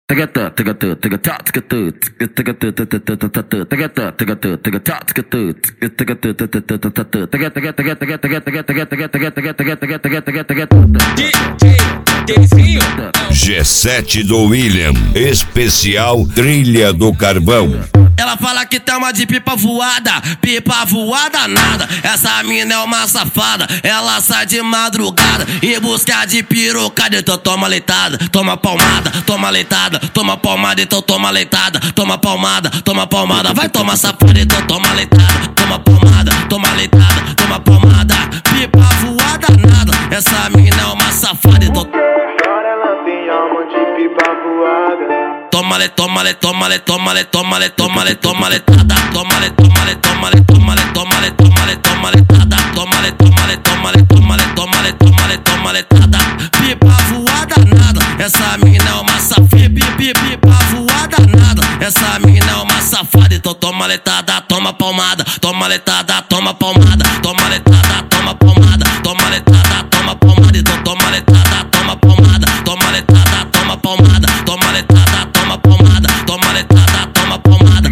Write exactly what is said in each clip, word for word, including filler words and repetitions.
G sete do William, especial Trilha do Carvão. Ela fala que tem uma de pipa voada, pipa voada nada. Essa mina é uma safada, ela sai de madrugada e busca de pirocada. Então toma leitada, toma palmada, toma leitada, toma palmada, então toma leitada, toma palmada, toma palmada. Vai tomar safada, então toma leitada, toma palmada, toma leitada, toma palmada. Pipa voada nada, essa mina é uma safada, então ela tem alma de pipa voada. Toma-le, toma-le, toma-le, toma-le, toma-le, toma-le, toma-le, tada. Toma-le, toma-le, toma-le, toma-le, toma-le, toma-le, toma-le, tada. Toma-le, toma-le, toma-le, toma-le, toma-le, toma-le, toma-le, tada. Pipa voada nada, essa mina é uma safada. Pipa voada nada, essa mina é uma safada. Então toma-le, tada, toma palmada. Toma-le, tada, toma palmada. Toma-le, tada, toma palmada. Toma-le, tada, toma palmada. Então toma-le, tada, toma palmada. Toma-le, tada, toma palmada. Toma-le, tada, toma palmada, toma letada, toma palmada.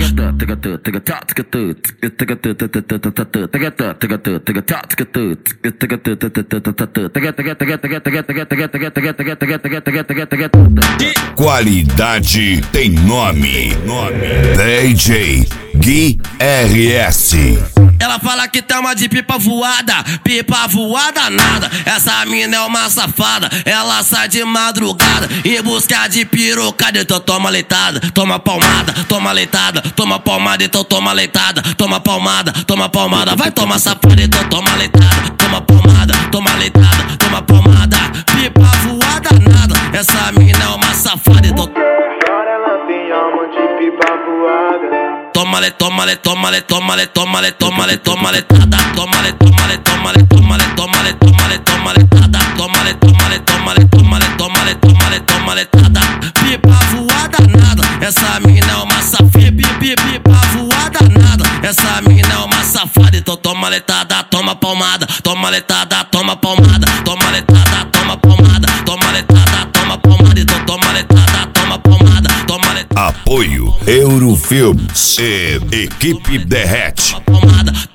Qualidade tem nome. D J Gui R S. Ela fala que tem uma de pipa voada, pipa voada nada. Essa mina é uma safada, ela sai de madrugada e busca de pirocada. Então toma leitada, toma palmada, toma leitada, toma palmada, então toma leitada, toma palmada, toma palmada. Vai tomar safada, então toma leitada, toma palmada, toma leitada, toma palmada. Pipa voada nada, essa mina é uma safada, então ela tem alma de pipa voada. Toma-le, toma-le, toma-le, toma-le, toma-le, toma-le, toma-le, tada. Toma-le, toma-le, toma-le, toma-le, toma-le, toma-le, toma-le, tada. Toma-le, toma-le, toma-le, toma-le, toma-le, toma-le, toma-le, tada. Pipa voada nada, essa mina é uma safada. Pipa voada nada, essa mina é uma safada. Então toma leitada, toma palmada. Toma leitada, toma palmada. Toma leitada, toma palmada. Toma leitada, toma palmada. Então toma leitada, toma palmada. Toma leitada. Apoio Eurofilmes e Equipe Derrete. Toma palmada.